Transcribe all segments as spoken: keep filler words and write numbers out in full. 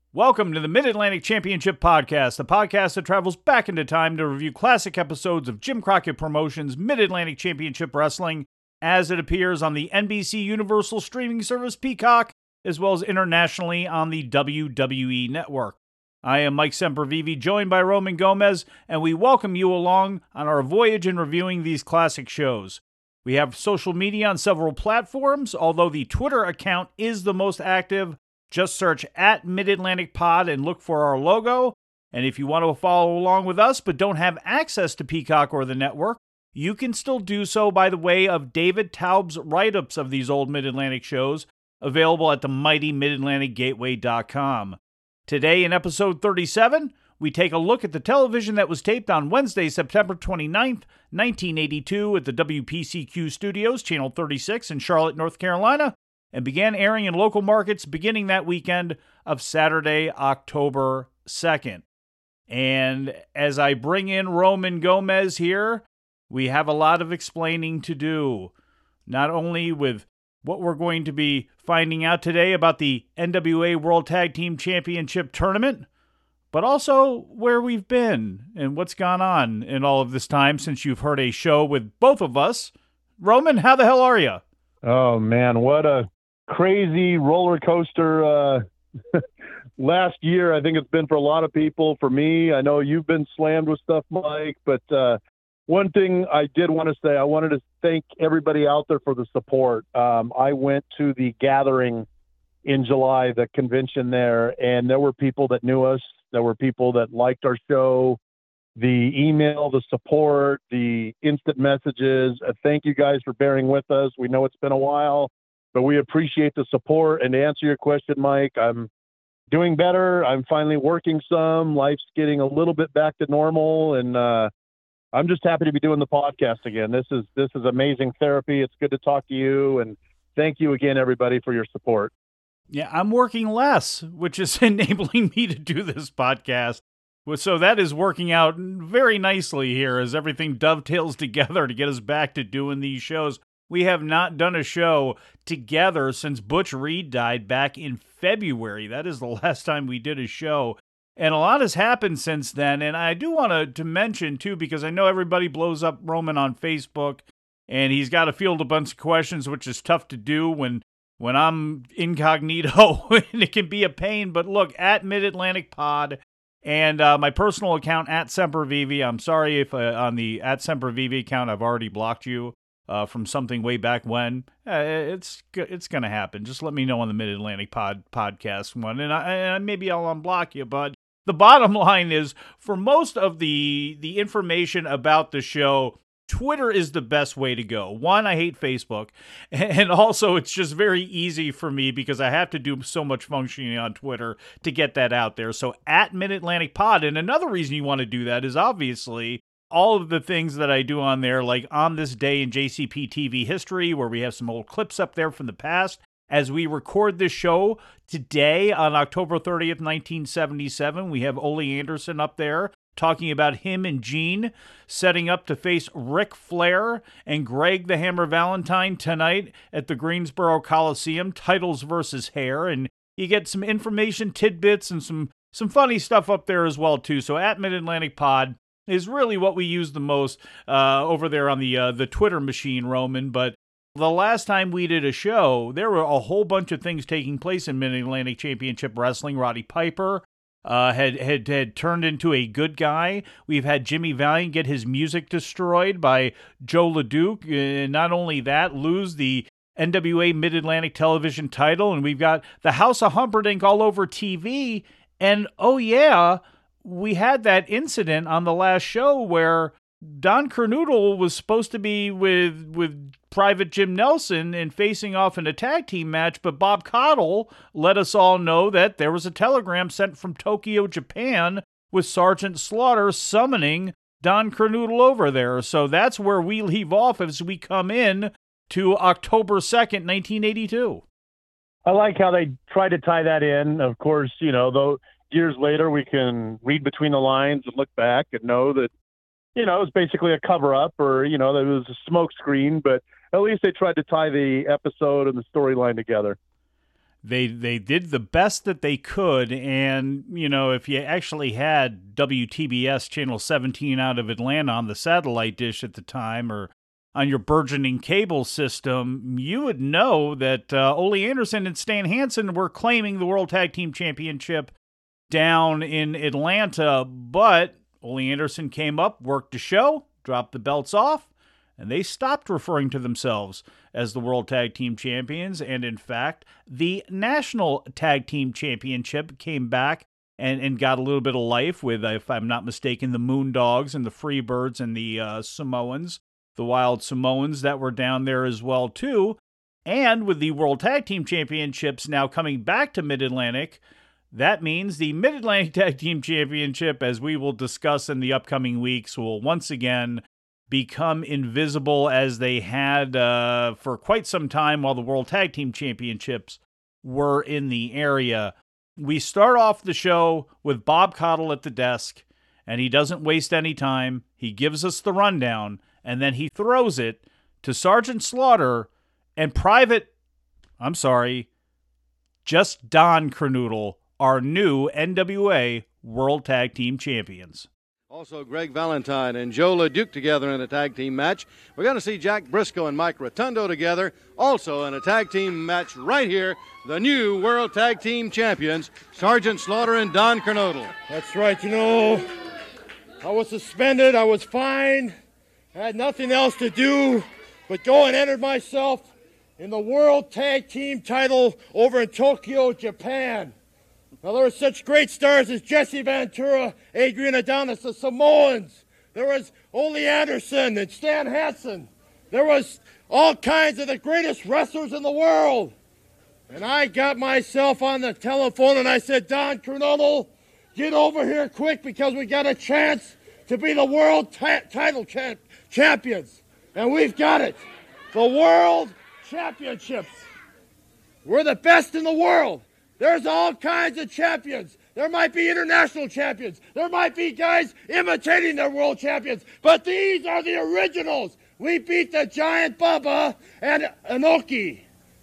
Welcome to the Mid-Atlantic Championship Podcast, the podcast that travels back into time to review classic episodes of Jim Crockett Promotions' Mid-Atlantic Championship Wrestling as it appears on the N B C Universal streaming service Peacock, as well as internationally on the W W E Network. I am Mike Sempervive, joined by Roman Gomez, and we welcome you along on our voyage in reviewing these classic shows. We have social media on several platforms, although the Twitter account is the most active. Just search at Mid-Atlantic Pod and look for our logo. And if you want to follow along with us but don't have access to Peacock or the network, you can still do so by the way of David Taub's write-ups of these old Mid-Atlantic shows, available at the mighty mid atlantic gateway dot com. Today in episode thirty-seven, we take a look at the television that was taped on Wednesday, September twenty-ninth, nineteen eighty-two at the W P C Q Studios, Channel thirty-six in Charlotte, North Carolina, and began airing in local markets beginning that weekend of Saturday, October second. And as I bring in Roman Gomez here, we have a lot of explaining to do, not only with what we're going to be finding out today about the N W A World Tag Team Championship Tournament, but also where we've been and what's gone on in all of this time since you've heard a show with both of us. Roman, how the hell are you? Oh, man, what a crazy roller coaster uh, last year. I think it's been for a lot of people. For me, I know you've been slammed with stuff, Mike, but uh, one thing I did want to say, I wanted to thank everybody out there for the support. Um, I went to the gathering in July, the convention there, and there were people that knew us. There were people that liked our show, the email, the support, the instant messages. Uh, thank you guys for bearing with us. We know it's been a while, but we appreciate the support. And to answer your question, Mike, I'm doing better. I'm finally working some. Life's getting a little bit back to normal. And uh, I'm just happy to be doing the podcast again. This is this is amazing therapy. It's good to talk to you. And thank you again, everybody, for your support. Yeah, I'm working less, which is enabling me to do this podcast. So that is working out very nicely here as everything dovetails together to get us back to doing these shows. We have not done a show together since Butch Reed died back in February. That is the last time we did a show. And a lot has happened since then. And I do want to, to mention, too, because I know everybody blows up Roman on Facebook, and he's got to field a bunch of questions, which is tough to do when, when I'm incognito, and it can be a pain. But look, at Mid-Atlantic Pod, and uh, my personal account, at Sempervive. I'm sorry if uh, on the at Sempervive account I've already blocked you. Uh, from something way back when. Uh, it's it's going to happen. Just let me know on the Mid-Atlantic Pod podcast one, and, I, and maybe I'll unblock you. But the bottom line is, for most of the the information about the show, Twitter is the best way to go. One, I hate Facebook, and also it's just very easy for me because I have to do so much functioning on Twitter to get that out there. So at Mid-Atlantic Pod, and another reason you want to do that is obviously all of the things that I do on there, like On This Day in J C P T V history, where we have some old clips up there from the past. As we record this show today on October thirtieth, nineteen seventy-seven, we have Ole Anderson up there talking about him and Gene setting up to face Ric Flair and Greg the Hammer Valentine tonight at the Greensboro Coliseum, titles versus hair. And you get some information tidbits and some, some funny stuff up there as well, too. So at Mid-Atlantic Pod is really what we use the most uh, over there on the uh, the Twitter machine, Roman. But the last time we did a show, there were a whole bunch of things taking place in Mid-Atlantic Championship Wrestling. Roddy Piper uh, had, had had turned into a good guy. We've had Jimmy Valiant get his music destroyed by Joe LeDuc. And not only that, lose the N W A Mid-Atlantic television title. And we've got the House of Humperdinck all over T V. And oh yeah, we had that incident on the last show where Don Kernoodle was supposed to be with with Private Jim Nelson and facing off in a tag team match, but Bob Caudle let us all know that there was a telegram sent from Tokyo, Japan, with Sergeant Slaughter summoning Don Kernoodle over there. So that's where we leave off as we come in to October second, nineteen eighty-two. I like how they try to tie that in. Of course, you know, though years later we can read between the lines and look back and know that, you know, it was basically a cover-up, or, you know, there was a smoke screen, but at least they tried to tie the episode and the storyline together. They they did the best that they could, and, you know, if you actually had W T B S Channel seventeen out of Atlanta on the satellite dish at the time, or on your burgeoning cable system, you would know that uh, Ole Anderson and Stan Hansen were claiming the World Tag Team Championship down in Atlanta, but Ole Anderson came up, worked the show, dropped the belts off, and they stopped referring to themselves as the World Tag Team Champions. And in fact, the National Tag Team Championship came back and, and got a little bit of life with, if I'm not mistaken, the Moondogs and the Freebirds and the uh, Samoans, the Wild Samoans that were down there as well, too. And with the World Tag Team Championships now coming back to Mid-Atlantic, that means the Mid-Atlantic Tag Team Championship, as we will discuss in the upcoming weeks, will once again become invisible, as they had uh, for quite some time while the World Tag Team Championships were in the area. We start off the show with Bob Caudle at the desk, and he doesn't waste any time. He gives us the rundown, and then he throws it to Sergeant Slaughter and Private, I'm sorry, just Don Kernoodle, our new N W A World Tag Team Champions. Also, Greg Valentine and Joe LeDuc together in a tag team match. We're going to see Jack Briscoe and Mike Rotundo together, also in a tag team match right here. The new World Tag Team Champions, Sergeant Slaughter and Don Kernoodle. That's right. You know, I was suspended. I was fined. I had nothing else to do but go and enter myself in the World Tag Team title over in Tokyo, Japan. Now, there were such great stars as Jesse Ventura, Adrian Adonis, the Samoans. There was Ole Anderson and Stan Hansen. There was all kinds of the greatest wrestlers in the world. And I got myself on the telephone and I said, Don Kernoodle, get over here quick because we got a chance to be the world ta- title champ- champions. And we've got it. The World Championships. We're the best in the world. There's all kinds of champions. There might be international champions. There might be guys imitating their world champions. But these are the originals. We beat the Giant Baba and Inoki.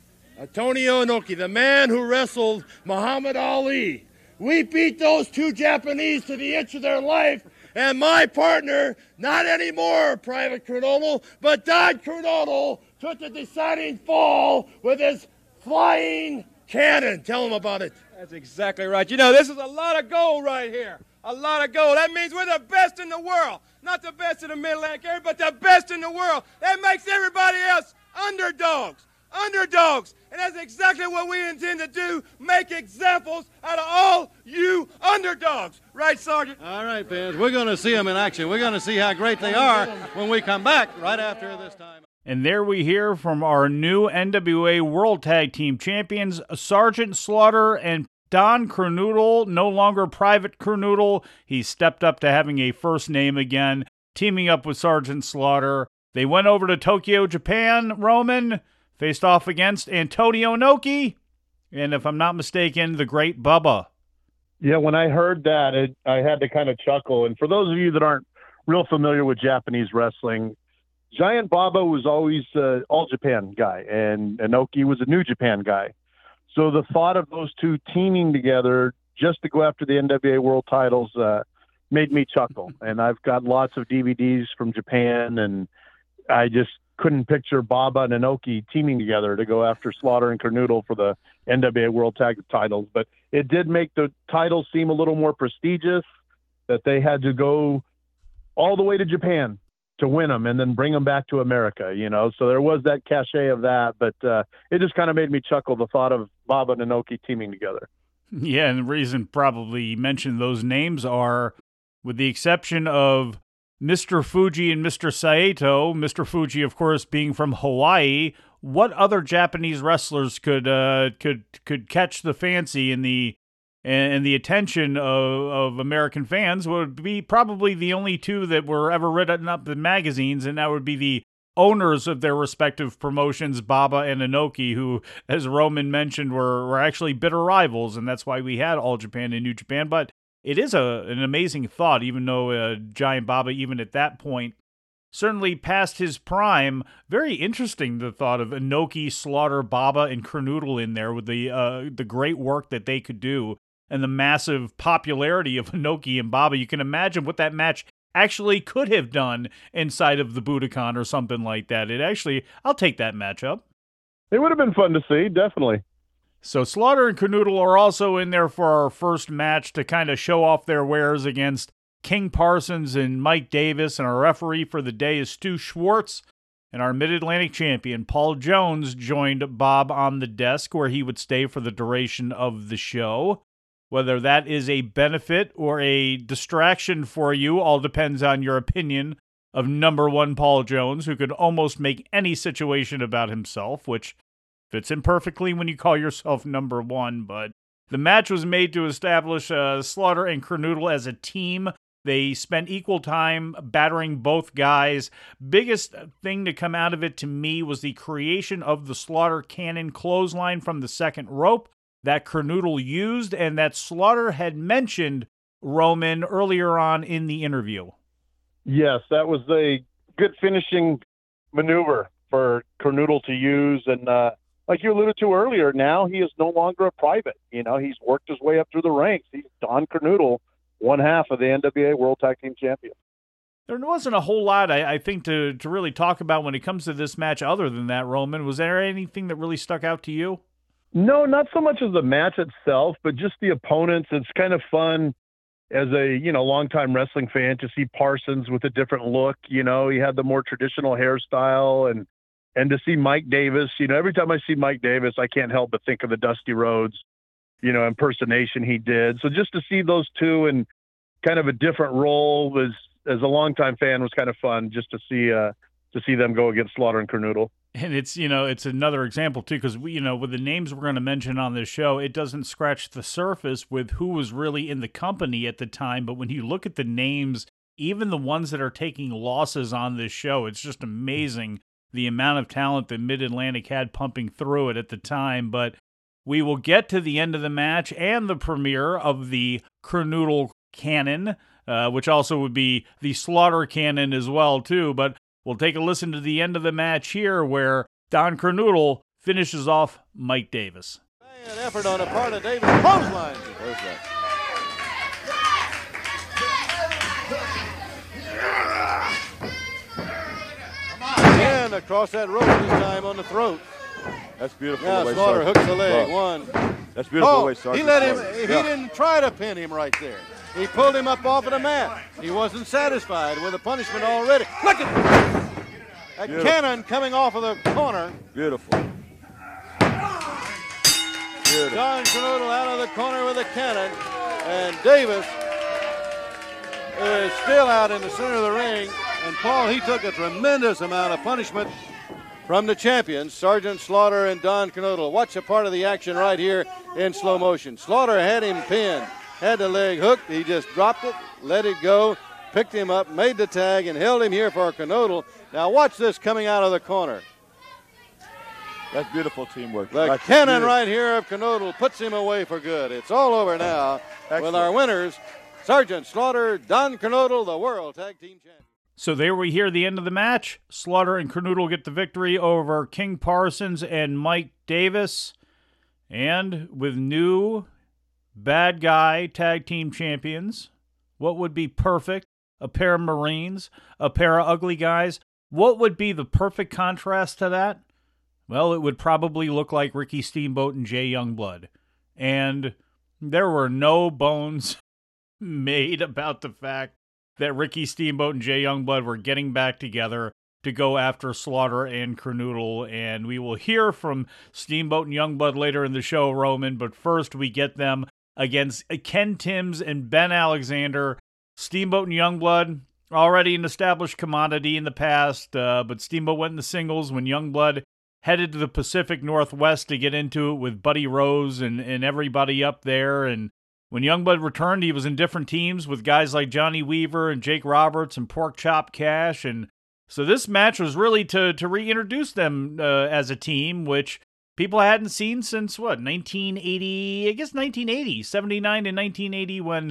Antonio Inoki, the man who wrestled Muhammad Ali. We beat those two Japanese to the inch of their life. And my partner, not anymore, Private Kernoodle, but Don Kernoodle took the deciding fall with his flying cannon. Tell him about it. That's exactly right. You know, this is a lot of gold right here. A lot of gold. That means we're the best in the world. Not the best in the Mid-Atlantic area, but the best in the world. That makes everybody else underdogs. Underdogs. And that's exactly what we intend to do. Make examples out of all you underdogs. Right, Sergeant? All right, fans. We're going to see them in action. We're going to see how great they are when we come back right after this time. And there we hear from our new N W A World Tag Team Champions, Sergeant Slaughter and Don Kernoodle, no longer Private Kernoodle. He stepped up to having a first name again, teaming up with Sergeant Slaughter. They went over to Tokyo, Japan, Roman, faced off against Antonio Inoki, and if I'm not mistaken, the Great Bubba. Yeah, when I heard that, it, I had to kind of chuckle. And for those of you that aren't real familiar with Japanese wrestling, Giant Baba was always an All Japan guy, and Inoki was a New Japan guy. So the thought of those two teaming together just to go after the N W A World titles uh, made me chuckle. And I've got lots of D V Ds from Japan, and I just couldn't picture Baba and Inoki teaming together to go after Slaughter and Kernoodle for the N W A World Tag titles. But it did make the titles seem a little more prestigious, that they had to go all the way to Japan to win them and then bring them back to America, you know. So there was that cachet of that, but uh, it just kind of made me chuckle, the thought of Baba and Inoki teaming together. Yeah, and the reason probably you mentioned those names are, with the exception of Mister Fuji and Mister Saito, Mister Fuji, of course, being from Hawaii, what other Japanese wrestlers could uh, could could catch the fancy and the and the attention of, of American fans? Would be probably the only two that were ever written up in magazines, and that would be the owners of their respective promotions, Baba and Inoki, who, as Roman mentioned, were, were actually bitter rivals, and that's why we had All Japan and New Japan. But it is a an amazing thought, even though uh, Giant Baba, even at that point, certainly past his prime. Very interesting, the thought of Inoki, Slaughter, Baba, and Kernodle in there with the uh, the great work that they could do and the massive popularity of Inoki and Baba. You can imagine what that match actually could have done inside of the Budokan or something like that. It actually, I'll take that matchup. It would have been fun to see, definitely. So Slaughter and Kernodle are also in there for our first match to kind of show off their wares against King Parsons and Mike Davis, and our referee for the day is Stu Schwartz, and our Mid-Atlantic champion, Paul Jones, joined Bob on the desk where he would stay for the duration of the show. Whether that is a benefit or a distraction for you all depends on your opinion of number one Paul Jones, who could almost make any situation about himself, which fits in perfectly when you call yourself number one. But the match was made to establish uh, Slaughter and Kernodle as a team. They spent equal time battering both guys. Biggest thing to come out of it to me was the creation of the Slaughter cannon clothesline from the second rope that Kernodle used and that Slaughter had mentioned, Roman, earlier on in the interview. Yes, that was a good finishing maneuver for Kernodle to use. And uh, like you alluded to earlier, now he is no longer a private. You know, he's worked his way up through the ranks. He's Don Kernodle, one half of the N W A World Tag Team Champion. There wasn't a whole lot, I, I think, to, to really talk about when it comes to this match other than that, Roman. Was there anything that really stuck out to you? No, not so much as the match itself, but just the opponents. It's kind of fun as a, you know, longtime wrestling fan to see Parsons with a different look. You know, he had the more traditional hairstyle, and and to see Mike Davis. You know, every time I see Mike Davis, I can't help but think of the Dusty Rhodes, you know, impersonation he did. So just to see those two in kind of a different role was, as a longtime fan, was kind of fun just to see uh, to see them go against Slaughter and Kernodle. And it's, you know, it's another example, too, because, we, you know, with the names we're going to mention on this show, it doesn't scratch the surface with who was really in the company at the time. But when you look at the names, even the ones that are taking losses on this show, it's just amazing the amount of talent that Mid-Atlantic had pumping through it at the time. But we will get to the end of the match and the premiere of the Kernodle Cannon, uh, which also would be the Slaughter Cannon as well, too. But we'll take a listen to the end of the match here where Don Kernodle finishes off Mike Davis. An effort on the part of Davis. Clothesline. There's that. And across that rope this time on the throat. That's beautiful. Now the way Slaughter Sergeant hooks the leg. Well, One. That's beautiful Oh, the way Sergeant he let him. Slaughter- He yeah. didn't try to pin him right there. He pulled him up off of the mat. He wasn't satisfied with the punishment already. Look at that Beautiful. cannon coming off of the corner. Beautiful. Beautiful. Don Kernodle out of the corner with a cannon, and Davis is still out in the center of the ring. And Paul, he took a tremendous amount of punishment from the champions, Sergeant Slaughter and Don Kernodle. Watch a part of the action right here in slow motion. Slaughter had him pinned, had the leg hooked. He just dropped it, let it go, picked him up, made the tag, and held him here for Kernodle. Now watch this coming out of the corner. That's beautiful teamwork. The That's cannon beautiful. right here of Kernodle puts him away for good. It's all over now with Excellent. our winners, Sergeant Slaughter, Don Kernodle, the World Tag Team Champion. So there we hear the end of the match. Slaughter and Kernodle get the victory over King Parsons and Mike Davis. And with new bad guy tag team champions, what would be perfect? A pair of Marines, a pair of ugly guys. What would be the perfect contrast to that? Well, it would probably look like Ricky Steamboat and Jay Youngblood. And there were no bones made about the fact that Ricky Steamboat and Jay Youngblood were getting back together to go after Slaughter and Kernodle. And we will hear from Steamboat and Youngblood later in the show, Roman. But first, we get them against Ken Timms and Ben Alexander. Steamboat and Youngblood, already an established commodity in the past, uh, but Steamboat went in the singles when Youngblood headed to the Pacific Northwest to get into it with Buddy Rose and, and everybody up there. And when Youngblood returned, he was in different teams with guys like Johnny Weaver and Jake Roberts and Pork Chop Cash. And so this match was really to, to reintroduce them uh, as a team, which people hadn't seen since, what, nineteen eighty, I guess nineteen eighty, seventy-nine to nineteen eighty when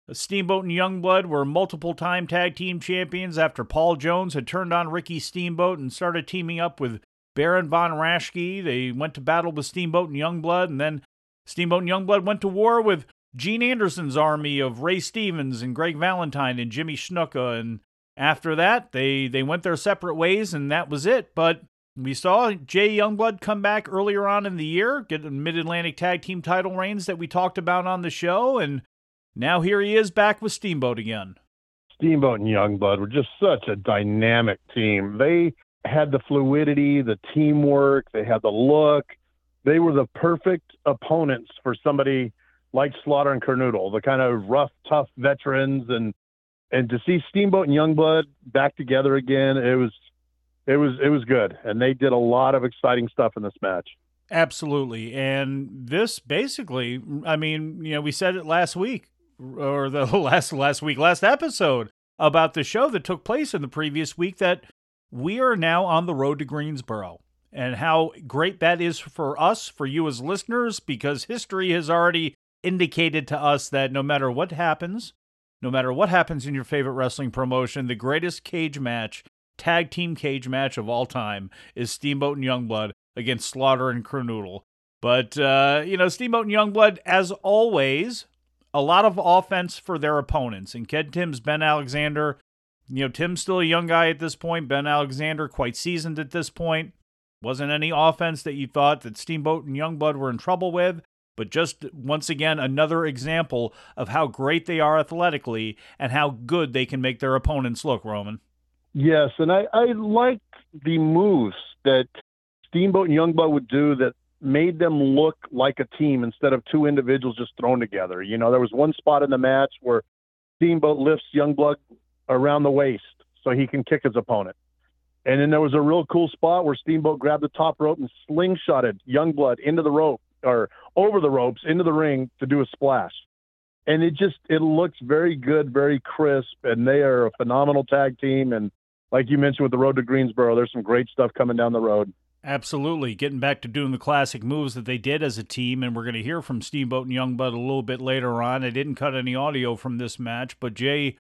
Steamboat and Youngblood were multiple-time tag team champions after Paul Jones had turned on Ricky Steamboat and started teaming up with Baron von Raschke. They went to battle with Steamboat and Youngblood, and then Steamboat and Youngblood went to war with Gene Anderson's army of Ray Stevens and Greg Valentine and Jimmy Snuka, and after that, they, they went their separate ways, and that was it. But we saw Jay Youngblood come back earlier on in the year, get a Mid-Atlantic Tag Team title reigns that we talked about on the show, and now here he is back with Steamboat again. Steamboat and Youngblood were just such a dynamic team. They had the fluidity, the teamwork, they had the look. They were the perfect opponents for somebody like Slaughter and Kernodle, the kind of rough, tough veterans, and and to see Steamboat and Youngblood back together again, it was it was it was good, and they did a lot of exciting stuff in this match. Absolutely, and this basically, I mean, you know, we said it last week or the last last week, last episode about the show that took place in the previous week that we are now on the road to Greensboro. And how great that is for us, for you as listeners, because history has already indicated to us that no matter what happens, no matter what happens in your favorite wrestling promotion, the greatest cage match, tag team cage match of all time is Steamboat and Youngblood against Slaughter and Kernodle. But, uh, you know, Steamboat and Youngblood, as always, a lot of offense for their opponents. And Ken Tim's Ben Alexander, you know, Tim's still a young guy at this point. Ben Alexander, quite seasoned at this point. Wasn't any offense that you thought that Steamboat and Youngblood were in trouble with, but just, once again, another example of how great they are athletically and how good they can make their opponents look, Roman. Yes, and I, I like the moves that Steamboat and Youngblood would do that made them look like a team instead of two individuals just thrown together. You know, there was one spot in the match where Steamboat lifts Youngblood around the waist so he can kick his opponent. And then there was a real cool spot where Steamboat grabbed the top rope and slingshotted Youngblood into the rope or over the ropes into the ring to do a splash. And it just, it looks very good, very crisp, and they are a phenomenal tag team. And like you mentioned with the road to Greensboro, there's some great stuff coming down the road. Absolutely. Getting back to doing the classic moves that they did as a team, and we're going to hear from Steamboat and Youngblood a little bit later on. I didn't cut any audio from this match, but Jay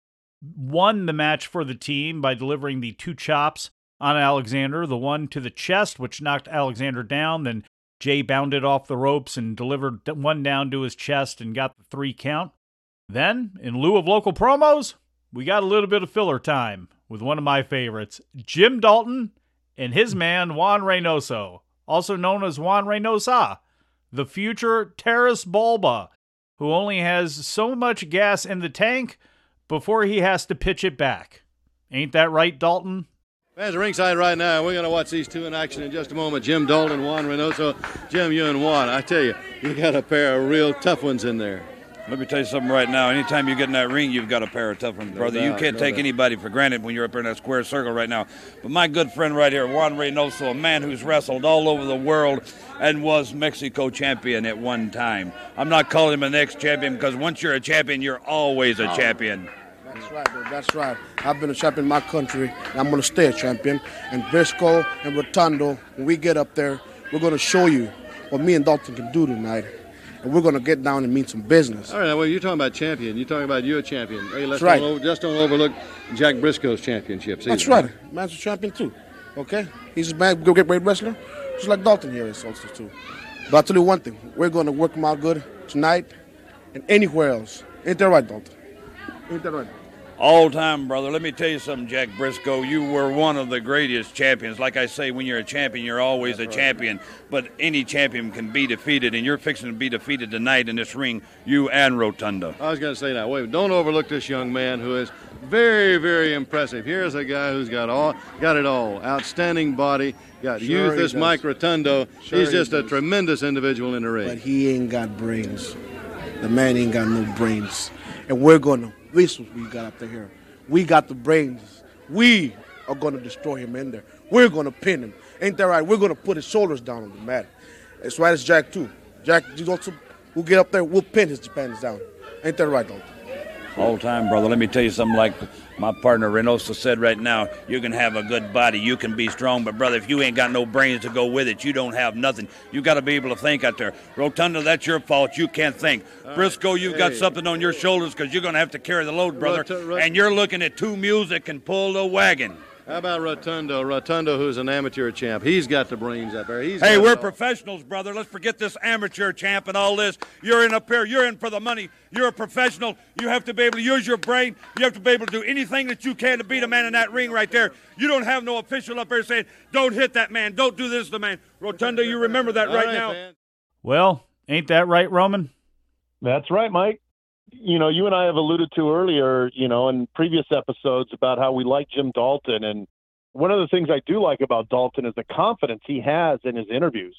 won the match for the team by delivering the two chops on Alexander, the one to the chest, which knocked Alexander down. Then Jay bounded off the ropes and delivered one down to his chest and got the three count. Then, in lieu of local promos, we got a little bit of filler time with one of my favorites, Jim Dalton and his man Juan Reynoso, also known as Juan Reynosa, the future Terrace Bulba, who only has so much gas in the tank before he has to pitch it back. Ain't that right, Dalton? Fans are ringside right now. We're going to watch these two in action in just a moment. Jim Dalton, Juan Reynoso. Jim, you and Juan, I tell you, you got a pair of real tough ones in there. Let me tell you something right now. Anytime you get in that ring, you've got a pair of tough ones, brother. No doubt, you can't no take doubt. anybody for granted when you're up there in that square circle right now. But my good friend right here, Juan Reynoso, a man who's wrestled all over the world and was Mexico champion at one time. I'm not calling him an ex-champion because once you're a champion, you're always a champion. That's right, dude. That's right. I've been a champion in my country, and I'm going to stay a champion. And Briscoe and Rotundo, when we get up there, we're going to show you what me and Dalton can do tonight. And we're going to get down and mean some business. All right, now, well, you're talking about champion. You're talking about you a champion. Hey, let's That's right. don't over, just don't overlook Jack Briscoe's championship. That's either. right. Man's a champion, too. Okay? He's a man, great, great wrestler, just like Dalton here is also, too. But I'll tell you one thing. We're going to work him out good tonight and anywhere else. Ain't that right, Dalton? Ain't that right? All time, brother. Let me tell you something, Jack Briscoe. You were one of the greatest champions. Like I say, when you're a champion, you're always That's a right. champion. But any champion can be defeated, and you're fixing to be defeated tonight in this ring, you and Rotundo. I was going to say now, wait, don't overlook this young man who is very, very impressive. Here's a guy who's got all, got it all. Outstanding body, got Sure youth he as does. Mike Rotundo. Sure He's he just a does. tremendous individual in the ring. But he ain't got brains. The man ain't got no brains. And we're going to, this is what we got up there here. We got the brains. We are going to destroy him in there. We're going to pin him. Ain't that right? We're going to put his shoulders down on the mat. As right as Jack, too. Jack, you also, we'll get up there, we'll pin his Japans down. Ain't that right, Dalton? All the time, brother. Let me tell you something like my partner Reynoso said right now. You can have a good body. You can be strong. But, brother, if you ain't got no brains to go with it, you don't have nothing. You got to be able to think out there. Rotundo, that's your fault. You can't think. All Briscoe, you've right. got hey. something on your shoulders because you're going to have to carry the load, brother. Rot- Rot- and you're looking at two mules that can pull the wagon. How about Rotundo? Rotundo, who's an amateur champ. He's got the brains up there. He's hey, we're professionals, brother. Let's forget this amateur champ and all this. You're in up here. You're in for the money. You're a professional. You have to be able to use your brain. You have to be able to do anything that you can to beat a man in that ring right there. You don't have no official up there saying, don't hit that man. Don't do this to the man. Rotundo, you remember that right, right now. Man. Well, ain't that right, Roman? That's right, Mike. You know, you and I have alluded to earlier, you know, in previous episodes about how we like Jim Dalton. And one of the things I do like about Dalton is the confidence he has in his interviews.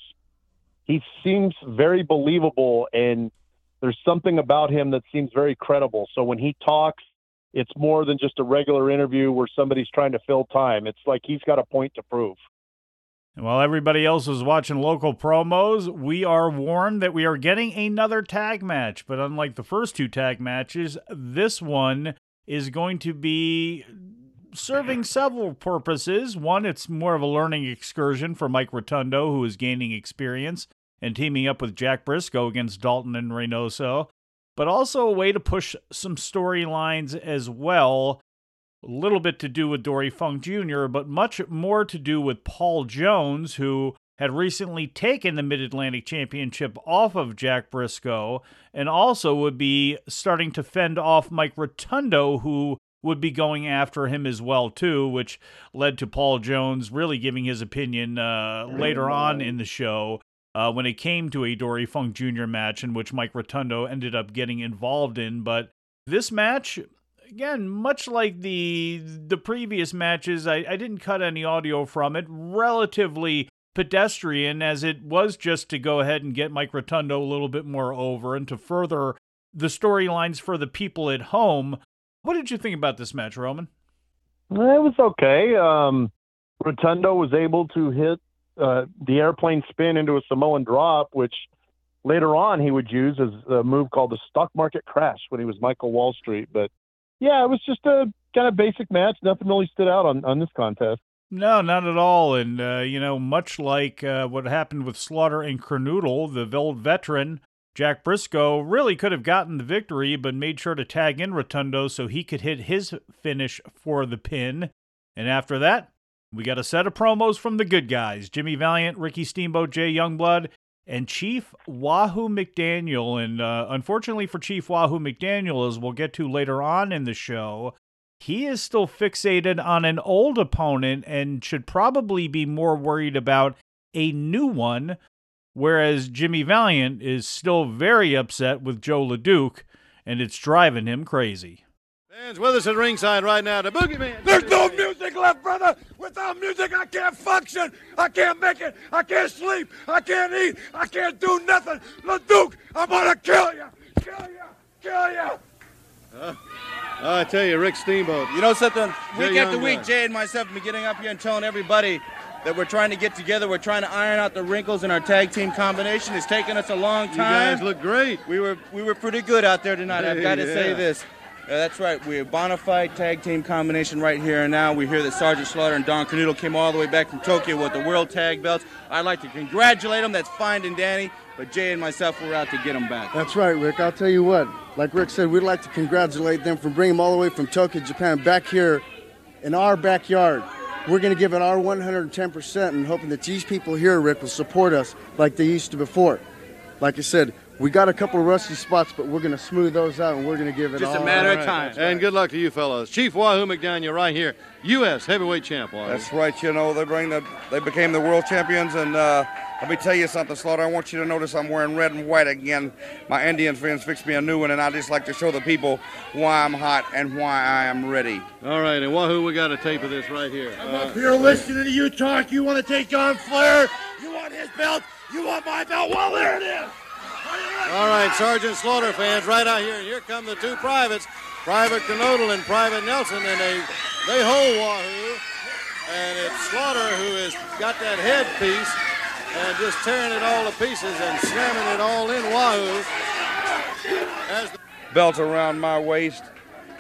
He seems very believable, and there's something about him that seems very credible. So when he talks, it's more than just a regular interview where somebody's trying to fill time. It's like he's got a point to prove. And while everybody else is watching local promos, we are warned that we are getting another tag match. But unlike the first two tag matches, this one is going to be serving several purposes. One, it's more of a learning excursion for Mike Rotundo, who is gaining experience and teaming up with Jack Briscoe against Dalton and Reynoso. But also a way to push some storylines as well. A little bit to do with Dory Funk Junior, but much more to do with Paul Jones, who had recently taken the Mid-Atlantic Championship off of Jack Briscoe, and also would be starting to fend off Mike Rotundo, who would be going after him as well, too, which led to Paul Jones really giving his opinion uh, later on in the show uh, when it came to a Dory Funk Junior match in which Mike Rotundo ended up getting involved in. But this match, again, much like the the previous matches, I, I didn't cut any audio from it. Relatively pedestrian, as it was just to go ahead and get Mike Rotundo a little bit more over and to further the storylines for the people at home. What did you think about this match, Roman? It was okay. Um, Rotundo was able to hit uh, the airplane spin into a Samoan drop, which later on he would use as a move called the stock market crash when he was Michael Wall Street. But yeah, it was just a kind of basic match. Nothing really stood out on, on this contest. No, not at all. And, uh, you know, much like uh, what happened with Slaughter and Kernoodle, the old veteran, Jack Briscoe, really could have gotten the victory, but made sure to tag in Rotundo so he could hit his finish for the pin. And after that, we got a set of promos from the good guys, Jimmy Valiant, Ricky Steamboat, Jay Youngblood, and Chief Wahoo McDaniel. And uh, unfortunately for Chief Wahoo McDaniel, as we'll get to later on in the show, he is still fixated on an old opponent and should probably be more worried about a new one, whereas Jimmy Valiant is still very upset with Joe LeDuc, and it's driving him crazy. Fans with us at ringside right now, the Boogeyman. There's no music left, brother. Without music, I can't function. I can't make it. I can't sleep. I can't eat. I can't do nothing. LeDuc, I'm gonna kill you. Kill you. Kill you. Uh, I tell you, Rick Steamboat. You know something? Jay Week after Youngblood. week, Jay and myself have been getting up here and telling everybody that we're trying to get together. We're trying to iron out the wrinkles in our tag team combination. It's taken us a long time. You guys look great. We were we were pretty good out there tonight. Hey, I've got to yeah. say this. Uh, that's right. We're a bona fide tag team combination right here and now. We hear that Sergeant Slaughter and Don Kernoodle came all the way back from Tokyo with the world tag belts. I'd like to congratulate them. That's fine and dandy. But Jay and myself were out to get them back. That's right, Rick. I'll tell you what. Like Rick said, we'd like to congratulate them for bringing them all the way from Tokyo, Japan, back here in our backyard. We're going to give it our one hundred ten percent and hoping that these people here, Rick, will support us like they used to before. Like I said, we got a couple of rusty spots, but we're going to smooth those out, and we're going to give it Just all a matter right. of time. And good luck to you fellows. Chief Wahoo McDaniel right here, U S heavyweight champ. Wahoo. That's right. You know, they bring the they became the world champions, and uh, let me tell you something, Slaughter. I want you to notice I'm wearing red and white again. My Indian friends fixed me a new one, and I just like to show the people why I'm hot and why I am ready. All right, and Wahoo, we got a tape of this right here. I'm Uh, up here listening to you talk. You want to take John Flair? You want his belt? You want my belt? Well, there it is. All right, Sergeant Slaughter fans, right out here. And here come the two privates, Private Knodel and Private Nelson, and they they hold Wahoo. And it's Slaughter who has got that headpiece and just tearing it all to pieces and slamming it all in Wahoo. As the Belt around my waist,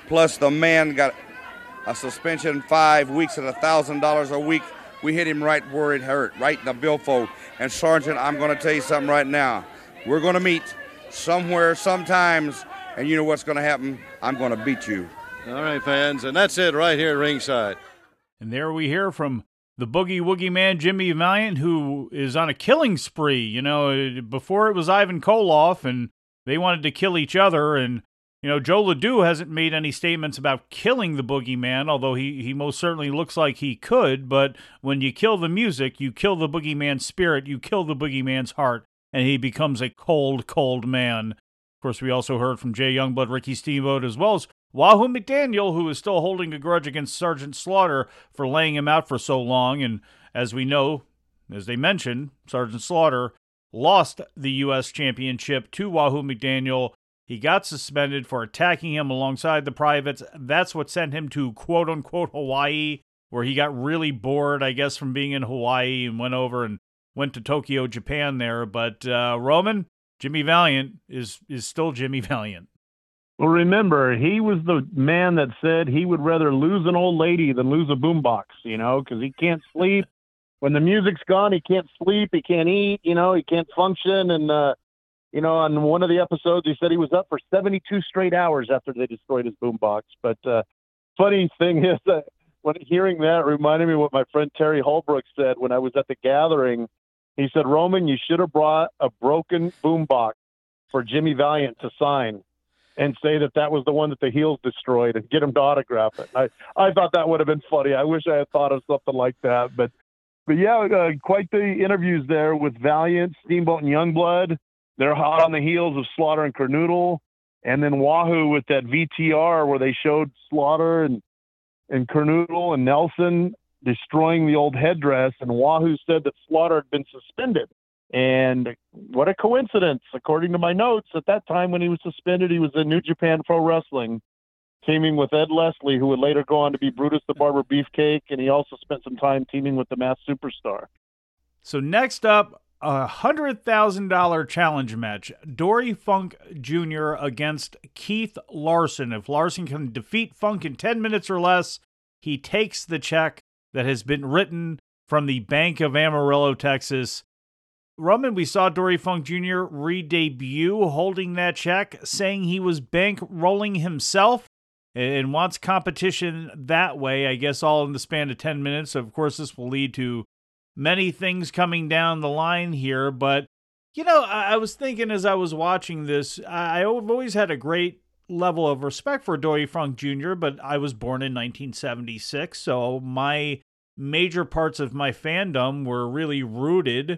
Plus, the man got a suspension five weeks at one thousand dollars a week. We hit him right where it hurt, right in the billfold. And, Sergeant, I'm going to tell you something right now. We're going to meet somewhere, sometimes, and you know what's going to happen? I'm going to beat you. All right, fans, and that's it right here at ringside. And there we hear from the Boogie Woogie Man, Jimmy Valiant, who is on a killing spree. You know, before it was Ivan Koloff, and they wanted to kill each other. And, you know, Joe LeDoux hasn't made any statements about killing the Boogeyman, although he, he most certainly looks like he could. But when you kill the music, you kill the Boogeyman's spirit, you kill the Boogeyman's heart, and he becomes a cold, cold man. Of course, we also heard from Jay Youngblood, Ricky Steamboat, as well as Wahoo McDaniel, who is still holding a grudge against Sergeant Slaughter for laying him out for so long. And as we know, as they mentioned, Sergeant Slaughter lost the U S championship to Wahoo McDaniel. He got suspended for attacking him alongside the privates. That's what sent him to quote-unquote Hawaii, where he got really bored, I guess, from being in Hawaii and went over and went to Tokyo, Japan there. But uh, Roman, Jimmy Valiant is is still Jimmy Valiant. Well, remember, he was the man that said he would rather lose an old lady than lose a boombox, you know, because he can't sleep. When the music's gone, he can't sleep, he can't eat, you know, he can't function. And, uh, you know, on one of the episodes, he said he was up for seventy-two straight hours after they destroyed his boombox. But uh, funny thing is that when hearing that reminded me of what my friend Terry Holbrook said when I was at the gathering. He said, Roman, you should have brought a broken boombox for Jimmy Valiant to sign and say that that was the one that the heels destroyed and get him to autograph it. I, I thought that would have been funny. I wish I had thought of something like that. But, but yeah, uh, quite the interviews there with Valiant, Steamboat, and Youngblood. They're hot on the heels of Slaughter and Kernoodle. And then Wahoo with that V T R where they showed Slaughter and, and Kernoodle and Nelson destroying the old headdress. And Wahoo said that Slaughter had been suspended. And what a coincidence. According to my notes, at that time when he was suspended, he was in New Japan Pro Wrestling, teaming with Ed Leslie, who would later go on to be Brutus the Barber Beefcake, and he also spent some time teaming with the Masked Superstar. So next up, a one hundred thousand dollars challenge match. Dory Funk Junior against Keith Larson. If Larson can defeat Funk in ten minutes or less, he takes the check that has been written from the Bank of Amarillo, Texas. Roman, we saw Dory Funk Junior re-debut holding that check, saying he was bankrolling himself and wants competition that way, I guess all in the span of ten minutes. Of course, this will lead to many things coming down the line here. But, you know, I, I was thinking as I was watching this, I, I've always had a great level of respect for Dory Funk Junior, but I was born in nineteen seventy-six, so my major parts of my fandom were really rooted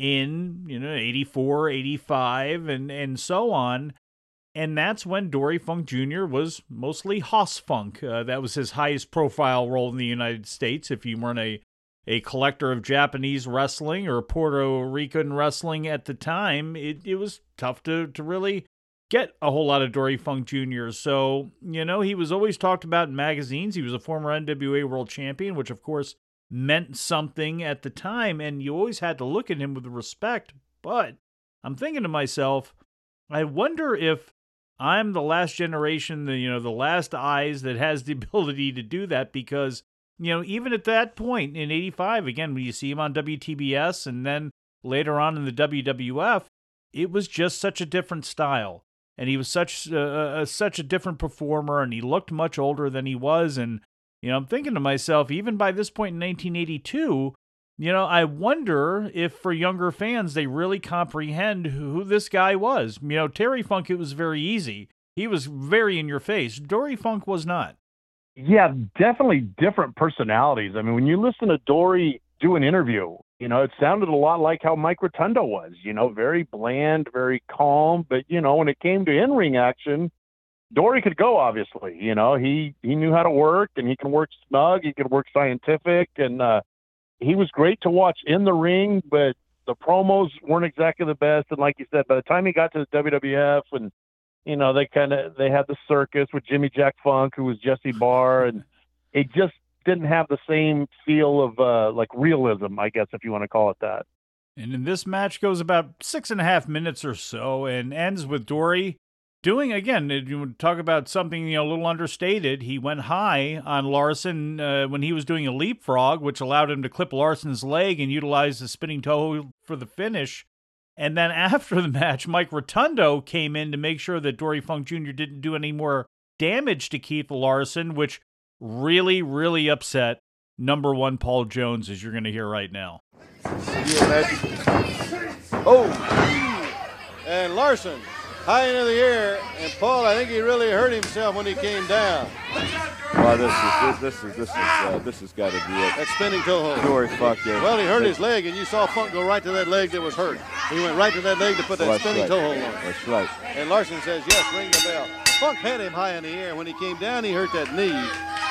in, you know, eighty-four, eighty-five, and, and so on. And that's when Dory Funk Junior was mostly Hoss Funk. Uh, that was his highest profile role in the United States. If you weren't a, a collector of Japanese wrestling or Puerto Rican wrestling at the time, it, it was tough to, to really get a whole lot of Dory Funk Junior So, you know, he was always talked about in magazines. He was a former N W A World Champion, which, of course, meant something at the time, and you always had to look at him with respect. But I'm thinking to myself, I wonder if I'm the last generation, the, you know, the last eyes that has the ability to do that, because, you know, even at that point in eighty-five, again, when you see him on W T B S and then later on in the W W F, it was just such a different style. And he was such uh, such a different performer, and he looked much older than he was. And, you know, I'm thinking to myself, even by this point in nineteen eighty-two, you know, I wonder if for younger fans, they really comprehend who this guy was. You know, Terry Funk, it was very easy. He was very in your face. Dory Funk was not. Yeah, definitely different personalities. I mean, when you listen to Dory do an interview, you know, it sounded a lot like how Mike Rotundo was, you know, very bland, very calm. But, you know, when it came to in-ring action, Dory could go, obviously. You know, he, he knew how to work, and he can work snug. He could work scientific, and uh, he was great to watch in the ring, but the promos weren't exactly the best. And like you said, by the time he got to the W W F, and, you know, they kind of, they had the circus with Jimmy Jack Funk, who was Jesse Barr, and it just didn't have the same feel of uh, like realism, I guess, if you want to call it that. And in this match goes about six and a half minutes or so and ends with Dory doing, again, you talk about something, you know, a little understated. He went high on Larson uh, when he was doing a leapfrog, which allowed him to clip Larson's leg and utilize the spinning toe for the finish. And then after the match, Mike Rotundo came in to make sure that Dory Funk Junior didn't do any more damage to Keith Larson, which really, really upset number one Paul Jones, as you're going to hear right now. Oh! And Larson high into the air, and Paul, I think he really hurt himself when he came down. Well, this is this, this is this is uh, this has got to be it. That spinning toe hold. Dory Funk. Yeah. Well, he hurt his leg, and you saw Funk go right to that leg that was hurt. He went right to that leg to put that well, spinning right. toe hold on. That's right. And Larson says, yes, ring the bell. Funk had him high in the air. When he came down, he hurt that knee.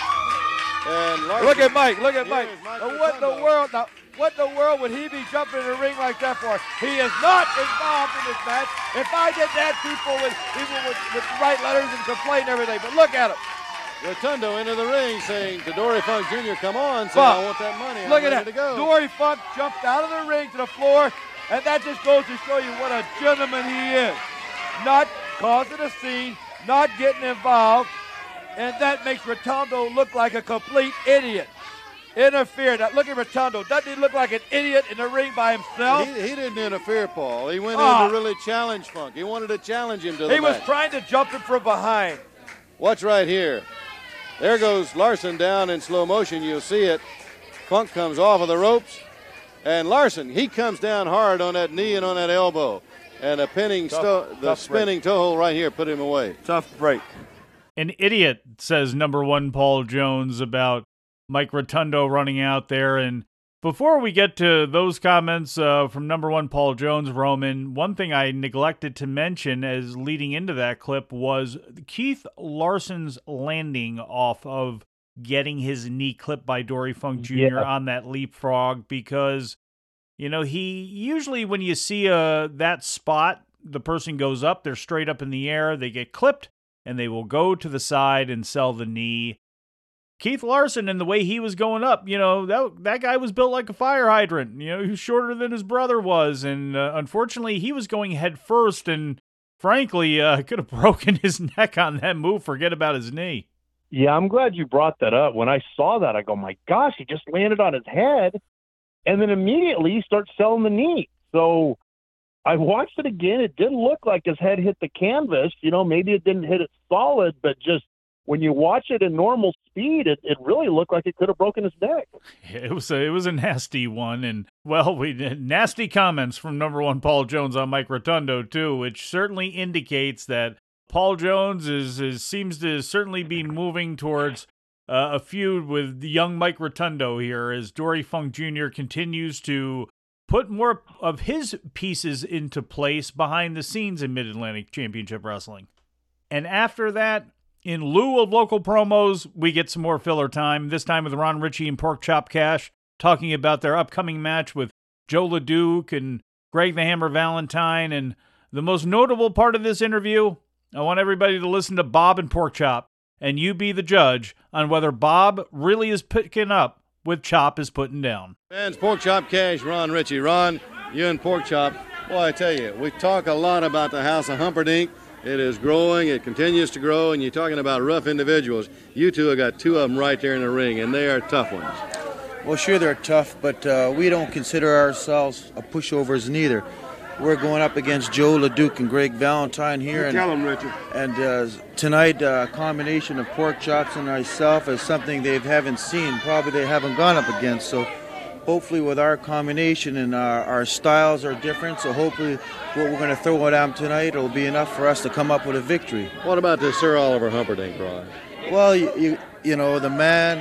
And Larson, look at Mike. Look at Mike. Mike now, what in the world? Now, what in the world would he be jumping in the ring like that for? He is not involved in this match. If I did that, people would people would, would write letters and complain and everything. But look at him. Rotundo into the ring saying to Dory Funk Junior, come on, son, Funk. I want that money. I'm Look at ready that. to go. Dory Funk jumped out of the ring to the floor, and that just goes to show you what a gentleman he is. Not causing a scene, not getting involved, and that makes Rotundo look like a complete idiot. Interfered. Now, look at Rotundo. Doesn't he look like an idiot in the ring by himself? He, he didn't interfere, Paul. He went oh. in to really challenge Funk. He wanted to challenge him to the He was match. trying to jump him from behind. Watch right here. There goes Larson down in slow motion. You'll see it. Funk comes off of the ropes. And Larson, he comes down hard on that knee and on that elbow. And a pinning, tough, sto- the tough spinning toe hold right here put him away. Tough break. An idiot, says number one Paul Jones about Mike Rotundo running out there. And before we get to those comments uh, from number one Paul Jones, Roman, one thing I neglected to mention as leading into that clip was Keith Larson's landing off of getting his knee clipped by Dory Funk Junior Yeah. on that leapfrog, because, you know, he usually when you see uh, that spot, the person goes up, they're straight up in the air, they get clipped, and they will go to the side and sell the knee. Keith Larson and the way he was going up, you know, that that guy was built like a fire hydrant. You know, he was shorter than his brother was, and uh, unfortunately, he was going head first, and frankly, uh, could have broken his neck on that move. Forget about his knee. Yeah, I'm glad you brought that up. When I saw that, I go, my gosh, he just landed on his head, and then immediately he starts selling the knee. So I watched it again. It did look like his head hit the canvas. You know, maybe it didn't hit it solid, but just when you watch it in normal speed, it, it really looked like it could have broken his neck. It was a, it was a nasty one, and well, we nasty comments from number one Paul Jones on Mike Rotundo too, which certainly indicates that Paul Jones is, is seems to certainly be moving towards uh, a feud with young Mike Rotundo here, as Dory Funk Junior continues to put more of his pieces into place behind the scenes in Mid-Atlantic Championship Wrestling. And after that, in lieu of local promos, we get some more filler time, this time with Ron Ritchie and Pork Chop Cash, talking about their upcoming match with Joe LeDuc and Greg the Hammer Valentine. And the most notable part of this interview, I want everybody to listen to Bob and Pork Chop, and you be the judge on whether Bob really is picking up what Chop is putting down. Fans, Pork Chop Cash, Ron Ritchie. Ron, you and Pork Chop, boy, I tell you, we talk a lot about the House of Humperdinck. It is growing. It continues to grow. And you're talking about rough individuals. You two have got two of them right there in the ring, and they are tough ones. Well, sure, they're tough, but uh, we don't consider ourselves a pushovers neither. We're going up against Joe LeDuc and Greg Valentine here. And, tell them, Richard. And uh, tonight, uh, a combination of Pork Chops and myself is something they haven't seen. Probably they haven't gone up against. So hopefully with our combination and our, our styles are different, so hopefully what we're going to throw at them tonight will be enough for us to come up with a victory. What about the Sir Oliver Humperdinck, Ron? Well, you, you, you know, the man,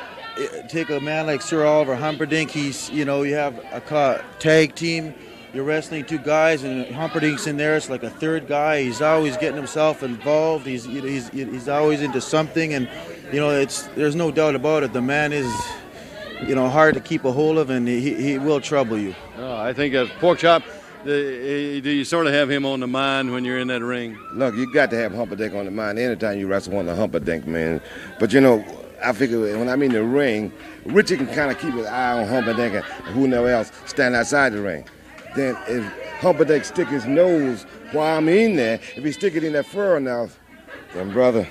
take a man like Sir Oliver Humperdinck, he's, you know, you have a tag team, you're wrestling two guys, and Humperdinck's in there, it's like a third guy. He's always getting himself involved, he's, he's, he's always into something, and, you know, it's there's no doubt about it, the man is, you know, hard to keep a hold of, and he, he will trouble you. Oh, I think as Pork Chop, the, do you sort of have him on the mind when you're in that ring? Look, you got to have Humperdinck on the mind anytime you wrestle on the Humperdinck, man. But, you know, I figure when I'm in the ring, Richie can kind of keep his eye on Humperdinck and whoever else stand outside the ring. Then if Humperdinck stick his nose while I'm in there, if he stick it in that fur now, then, brother,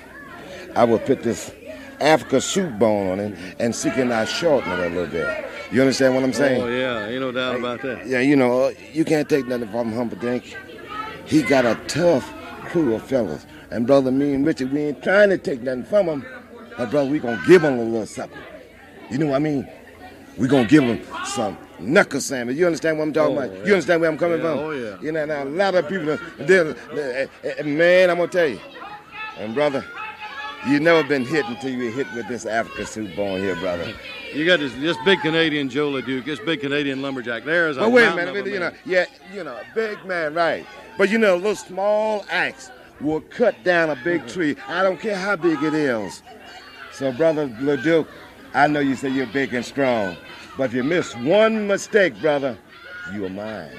I will put this Africa soup bone on it and seek and I shorten it a little bit. You understand what I'm saying? Oh, yeah, ain't no doubt about that. Yeah, you know, you can't take nothing from Humperdinck. He got a tough crew of fellas. And, brother, me and Richard, we ain't trying to take nothing from him, but, brother, we gonna give him a little something. You know what I mean? We gonna give him some knuckle sandwich. You understand what I'm talking Oh, about? yeah. You understand where I'm coming Yeah, from? oh, yeah. You know, now, a lot of people, they're- they're- eh, man, I'm gonna tell you, and, brother, you never been hit until you hit with this Africa soup bone here, brother. You got this, this big Canadian Joe LeDuc, this big Canadian lumberjack. There is a But wait a mountain minute, of a you man. know, yeah, you know, big man, right. But, you know, a little small axe will cut down a big tree. I don't care how big it is. So, brother LeDuc, I know you say you're big and strong, but if you miss one mistake, brother, you are mine.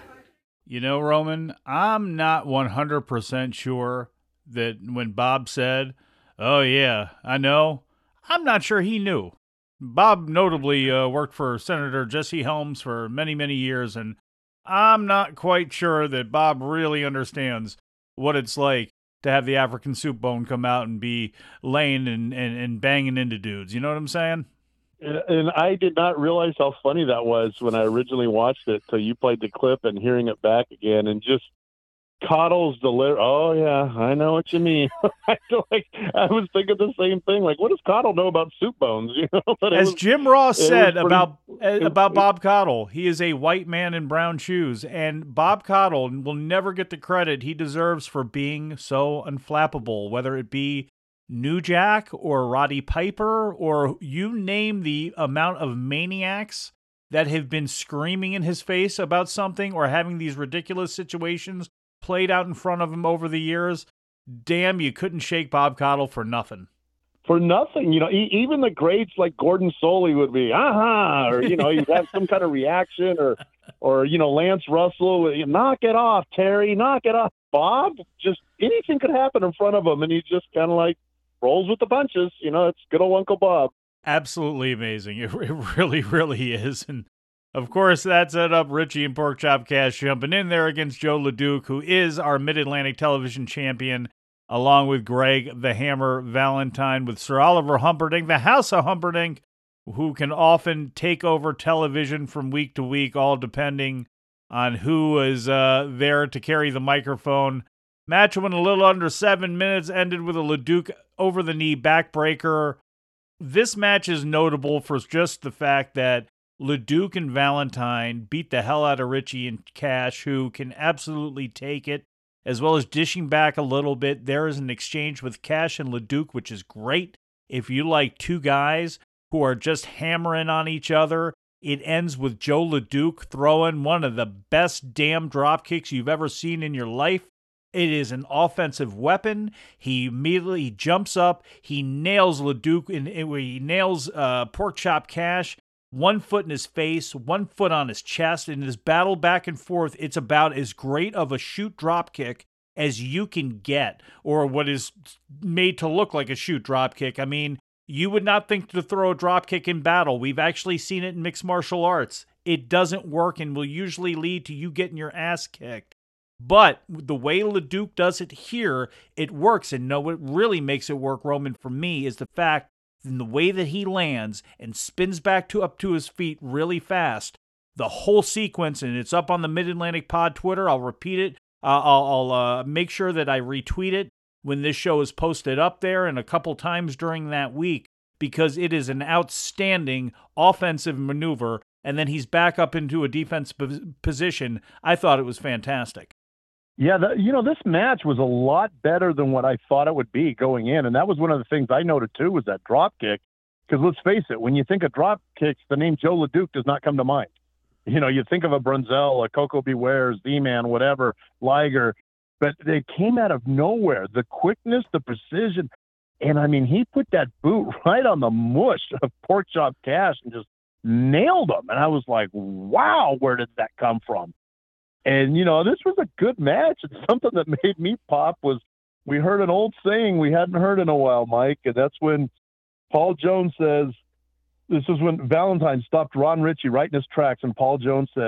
You know, Roman, I'm not one hundred percent sure that when Bob said, oh, yeah, I know, I'm not sure he knew. Bob notably uh, worked for Senator Jesse Helms for many, many years, and I'm not quite sure that Bob really understands what it's like to have the African soup bone come out and be laying and, and, and banging into dudes. You know what I'm saying? And and I did not realize how funny that was when I originally watched it till you played the clip and hearing it back again and just Cottle's deliver. Oh yeah, I know what you mean. I feel like I was thinking the same thing. Like, what does Cottle know about soup bones? You know, but it As was- Jim Ross it said was pretty- about it- about Bob Cottle, he is a white man in brown shoes, and Bob Cottle will never get the credit he deserves for being so unflappable, whether it be New Jack or Roddy Piper or you name the amount of maniacs that have been screaming in his face about something or having these ridiculous situations played out in front of him over the years. Damn, you couldn't shake Bob Cottle for nothing. for nothing. You know, e- even the greats like Gordon Soley would be, aha, or, you know, he'd have some kind of reaction, or, or, you know, Lance Russell would, knock it off, Terry, knock it off. Bob, just anything could happen in front of him, and he just kind of like rolls with the punches. You know, it's good old Uncle Bob. Absolutely amazing. It, it really, really is. And of course, that set up Richie and Porkchop Cash jumping in there against Joe LeDuc, who is our Mid-Atlantic Television champion, along with Greg the Hammer Valentine, with Sir Oliver Humperdinck, the House of Humperdinck, who can often take over television from week to week, all depending on who is uh, there to carry the microphone. Match went a little under seven minutes, ended with a LeDuc over-the-knee backbreaker. This match is notable for just the fact that LeDuc and Valentine beat the hell out of Richie and Cash, who can absolutely take it, as well as dishing back a little bit. There is an exchange with Cash and LeDuc, which is great. If you like two guys who are just hammering on each other, it ends with Joe LeDuc throwing one of the best damn drop kicks you've ever seen in your life. It is an offensive weapon. He immediately jumps up. He nails LeDuc, and he nails uh, Porkchop Cash. One foot in his face, one foot on his chest. In this battle back and forth, it's about as great of a shoot drop kick as you can get, or what is made to look like a shoot drop kick. I mean, you would not think to throw a drop kick in battle. We've actually seen it in mixed martial arts. It doesn't work and will usually lead to you getting your ass kicked. But the way LeDuc does it here, it works. And no, what really makes it work, Roman, for me, is the fact in the way that he lands and spins back to up to his feet really fast. The whole sequence, and it's up on the Mid-Atlantic Pod Twitter. I'll repeat it. Uh, I'll, I'll uh, make sure that I retweet it when this show is posted up there and a couple times during that week, because it is an outstanding offensive maneuver. And then he's back up into a defensive position. I thought it was fantastic. Yeah, the, you know, this match was a lot better than what I thought it would be going in. And that was one of the things I noted, too, was that drop kick. Because let's face it, when you think of drop kicks, the name Joe LeDuc does not come to mind. You know, you think of a Brunzell, a Coco Beware, Z-Man, whatever, Liger. But they came out of nowhere. The quickness, the precision. And, I mean, he put that boot right on the mush of Porkchop Cash and just nailed him. And I was like, wow, where did that come from? And, you know, this was a good match. And something that made me pop was we heard an old saying we hadn't heard in a while, Mike, and that's when Paul Jones says, this is when Valentine stopped Ron Ritchie right in his tracks, and Paul Jones says,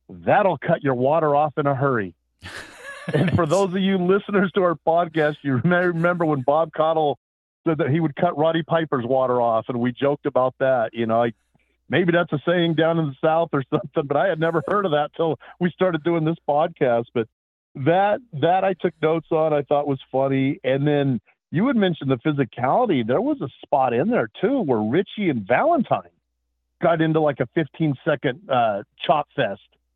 that'll cut your water off in a hurry. And for those of you listeners to our podcast, you remember when Bob Caudle said that he would cut Roddy Piper's water off, and we joked about that. You know, I, maybe that's a saying down in the South or something, but I had never heard of that till we started doing this podcast. But that that I took notes on, I thought was funny. And then you had mentioned the physicality. There was a spot in there too where Richie and Valentine got into like a fifteen second uh, chop fest.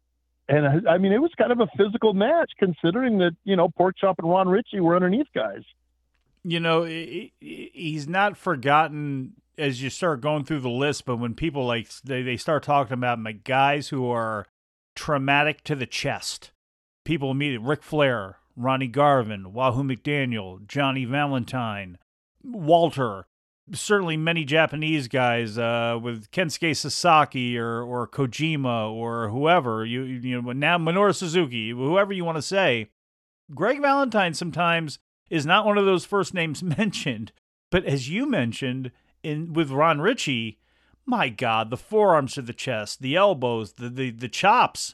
And I mean, it was kind of a physical match considering that, you know, Pork Chop and Ron Ritchie were underneath guys. You know, he's not forgotten as you start going through the list, but when people like, they, they start talking about my guys who are traumatic to the chest, people immediately, Ric Flair, Ronnie Garvin, Wahoo McDaniel, Johnny Valentine, Walter, certainly many Japanese guys uh, with Kensuke Sasaki or or Kojima or whoever, you you know, now Minoru Suzuki, whoever you want to say. Greg Valentine sometimes is not one of those first names mentioned, but as you mentioned in with Ron Ritchie, my God, the forearms to the chest, the elbows, the the, the chops.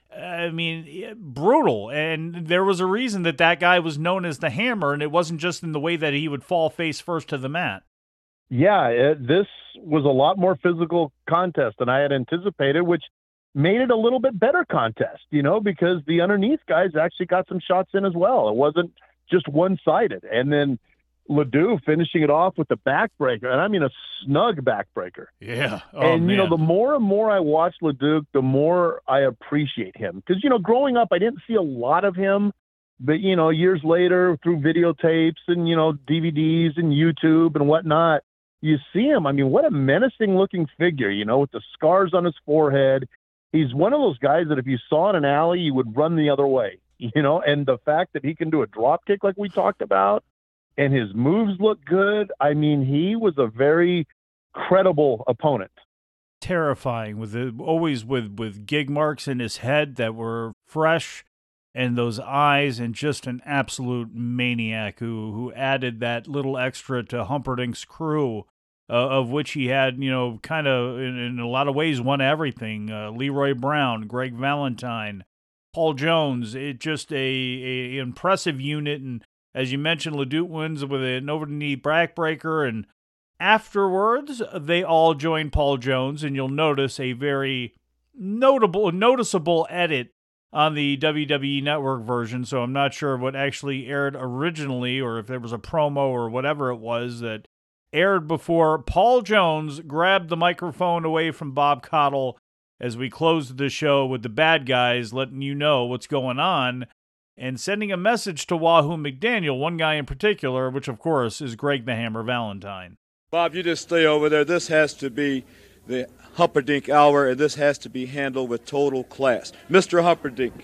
I mean, brutal. And there was a reason that that guy was known as the Hammer, and it wasn't just in the way that he would fall face first to the mat. Yeah, it, this was a lot more physical contest than I had anticipated, which made it a little bit better contest, you know, because the underneath guys actually got some shots in as well. It wasn't just one-sided. And then Ledoux finishing it off with the backbreaker, and I mean a snug backbreaker. Yeah. Oh, and, you man. know, the more and more I watch Ledoux, the more I appreciate him. Because, you know, growing up, I didn't see a lot of him. But, you know, years later, through videotapes and, you know, D V Ds and YouTube and whatnot, you see him. I mean, what a menacing looking figure, you know, with the scars on his forehead. He's one of those guys that if you saw in an alley, you would run the other way, you know, and the fact that he can do a drop kick like we talked about and his moves look good. I mean, he was a very credible opponent. Terrifying with the, always with, with gig marks in his head that were fresh and those eyes, and just an absolute maniac who, who added that little extra to Humperdinck's crew. Uh, of which he had, you know, kind of, in, in a lot of ways, won everything. Uh, Leroy Brown, Greg Valentine, Paul Jones. It just a, a impressive unit. And as you mentioned, Ledoux wins with an over-the-knee backbreaker. And afterwards, they all join Paul Jones. And you'll notice a very notable, noticeable edit on the W W E Network version. So I'm not sure what actually aired originally or if there was a promo or whatever it was that aired before Paul Jones grabbed the microphone away from Bob Caudle as we closed the show with the bad guys letting you know what's going on and sending a message to Wahoo McDaniel, one guy in particular, which of course is Greg the Hammer Valentine. Bob, you just stay over there. This has to be the Humperdinck Hour, and this has to be handled with total class. Mister Humperdinck,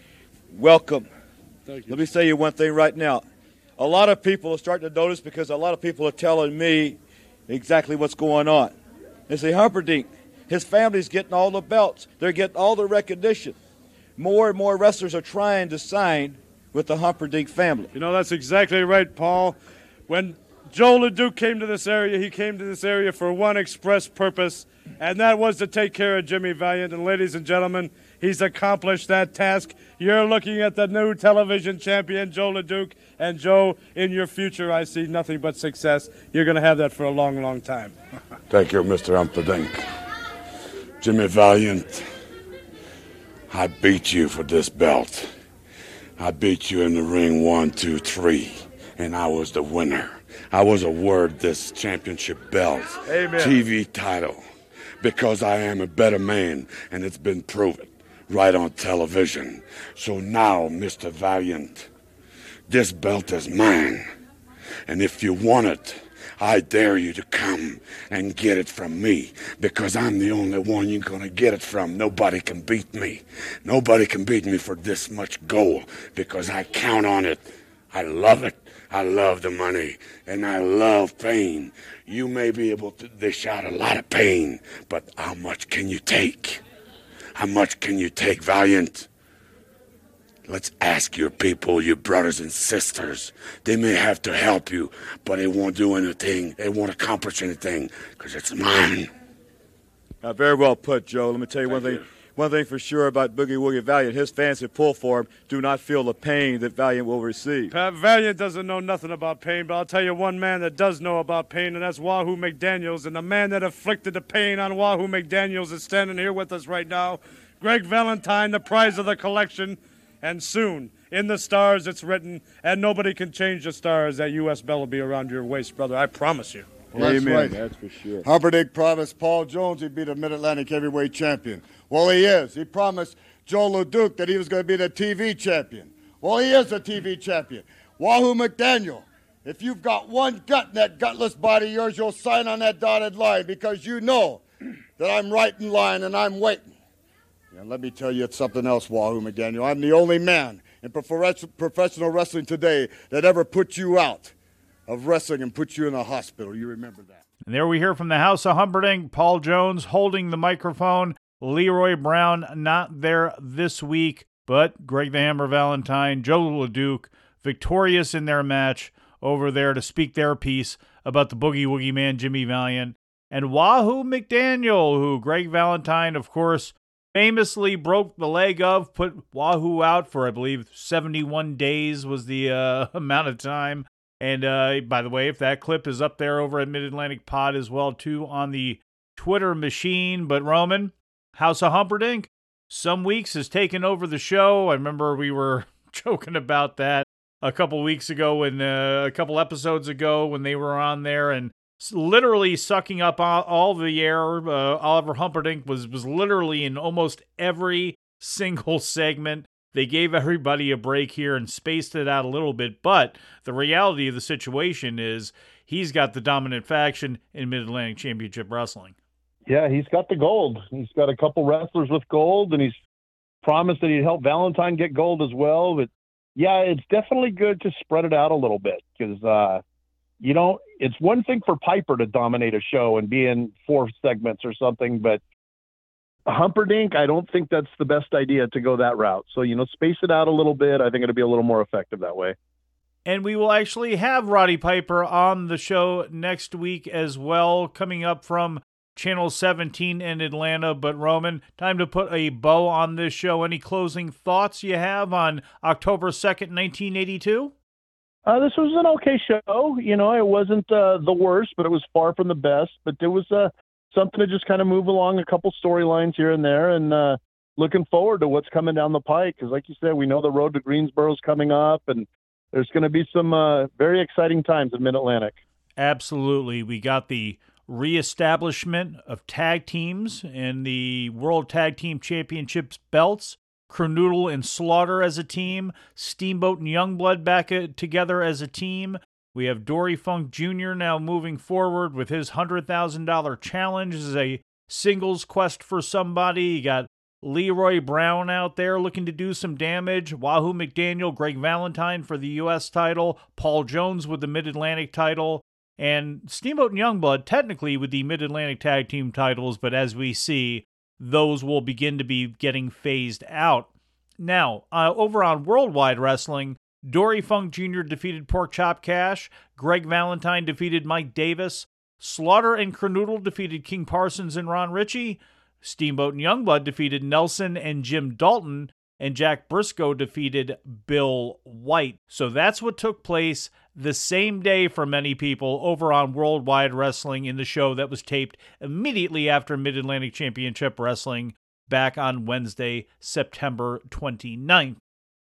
welcome. Thank you. Let me say you one thing right now. A lot of people are starting to notice because a lot of people are telling me exactly what's going on. They say, Humperdinck, his family's getting all the belts. They're getting all the recognition. More and more wrestlers are trying to sign with the Humperdinck family. You know, that's exactly right, Paul. When Joe Ledoux came to this area, he came to this area for one express purpose, and that was to take care of Jimmy Valiant. And ladies and gentlemen, he's accomplished that task. You're looking at the new television champion, Joe Ledoux. And Joe, in your future, I see nothing but success. You're going to have that for a long, long time. Thank you, Mister Humperdinck. Jimmy Valiant, I beat you for this belt. I beat you in the ring one, two, three, and I was the winner. I was awarded this championship belt, Amen. T V title, because I am a better man, and it's been proven right on television. So now, Mister Valiant, this belt is mine, and if you want it, I dare you to come and get it from me, because I'm the only one you're going to get it from. Nobody can beat me. Nobody can beat me for this much gold, because I count on it. I love it. I love the money, and I love pain. You may be able to dish out a lot of pain, but how much can you take? How much can you take, Valiant? Let's ask your people, your brothers and sisters. They may have to help you, but it won't do anything. It won't accomplish anything, because it's mine. Uh, very well put, Joe. Let me tell you Thank one thing. you. One thing for sure about Boogie Woogie Valiant, his fans who pull for him do not feel the pain that Valiant will receive. Pat Valiant doesn't know nothing about pain, but I'll tell you one man that does know about pain, and that's Wahoo McDaniels. And the man that inflicted the pain on Wahoo McDaniels is standing here with us right now. Greg Valentine, the prize of the collection. And soon, in the stars it's written, and nobody can change the stars, that U S belt will be around your waist, brother. I promise you. Well, that's Amen. right. That's for sure. Humperdinck promised Paul Jones he'd be the Mid-Atlantic heavyweight champion. Well, he is. He promised Joe LeDuc that he was going to be the T V champion. Well, he is the T V champion. Wahoo McDaniel, if you've got one gut in that gutless body of yours, you'll sign on that dotted line because you know that I'm right in line and I'm waiting. And let me tell you it's something else, Wahoo McDaniel. I'm the only man in professional wrestling today that ever put you out of wrestling and put you in a hospital. You remember that. And there we hear from the House of Humperdinck, Paul Jones holding the microphone. Leroy Brown not there this week, but Greg the Hammer Valentine, Joe LeDuc, victorious in their match over there to speak their piece about the Boogie Woogie Man, Jimmy Valiant, and Wahoo McDaniel, who Greg Valentine, of course, famously broke the leg of, put Wahoo out for, I believe, seventy-one days was the uh, amount of time. And uh, by the way, if that clip is up there over at Mid-Atlantic Pod as well, too, on the Twitter machine. But Roman, House of Humperdinck, some weeks has taken over the show. I remember we were joking about that a couple weeks ago, when uh, a couple episodes ago when they were on there and literally sucking up all, all the air. Uh, Oliver Humperdinck was, was literally in almost every single segment. They gave everybody a break here and spaced it out a little bit, but the reality of the situation is he's got the dominant faction in Mid-Atlantic Championship Wrestling. Yeah, he's got the gold. He's got a couple wrestlers with gold, and he's promised that he'd help Valentine get gold as well. But, yeah, it's definitely good to spread it out a little bit because, uh, you know, it's one thing for Piper to dominate a show and be in four segments or something, but Humperdinck, I don't think that's the best idea to go that route. So, you know, space it out a little bit. I think it'll be a little more effective that way. And we will actually have Roddy Piper on the show next week as well, coming up from Channel seventeen in Atlanta. But, Roman, time to put a bow on this show. Any closing thoughts you have on October second, nineteen eighty-two? Uh, this was an okay show. You know, it wasn't uh, the worst, but it was far from the best. But it was uh, something to just kind of move along a couple storylines here and there, and uh, looking forward to what's coming down the pike. Because like you said, we know the road to Greensboro's coming up, and there's going to be some uh, very exciting times in Mid-Atlantic. Absolutely. We got the reestablishment of tag teams and the World Tag Team Championships belts. Kernoodle and Slaughter as a team. Steamboat and Youngblood back together as a team. We have Dory Funk Junior now moving forward with his one hundred thousand dollars challenge as a singles quest for somebody. You got Leroy Brown out there looking to do some damage. Wahoo McDaniel, Greg Valentine for the U S title. Paul Jones with the Mid-Atlantic title. And Steamboat and Youngblood technically with the Mid-Atlantic tag team titles, but as we see, those will begin to be getting phased out. Now, uh, over on Worldwide Wrestling, Dory Funk Junior defeated Porkchop Cash. Greg Valentine defeated Mike Davis. Slaughter and Kernoodle defeated King Parsons and Ron Ritchie. Steamboat and Youngblood defeated Nelson and Jim Dalton. And Jack Briscoe defeated Bill White. So that's what took place the same day for many people over on Worldwide Wrestling in the show that was taped immediately after Mid-Atlantic Championship Wrestling back on Wednesday, September twenty-ninth.